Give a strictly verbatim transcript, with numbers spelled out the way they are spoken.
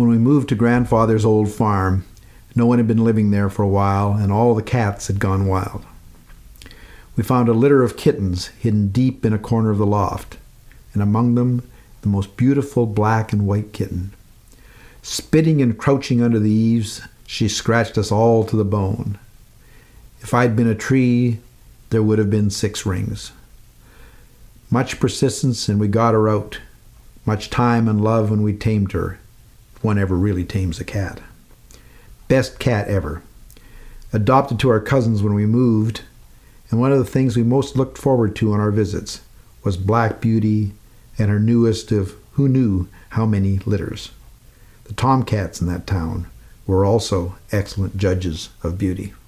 When we moved to grandfather's old farm, no one had been living there for a while, and all the cats had gone wild. We found a litter of kittens hidden deep in a corner of the loft, and among them the most beautiful black and white kitten. Spitting and crouching under the eaves, she scratched us all to the bone. If I'd been a tree, there would have been six rings. Much persistence, and we got her out. Much time and love when we tamed her, if one ever really tames a cat. Best cat ever. Adopted to our cousins when we moved, and one of the things we most looked forward to on our visits was Black Beauty and her newest of who knew how many litters. The tomcats in that town were also excellent judges of beauty.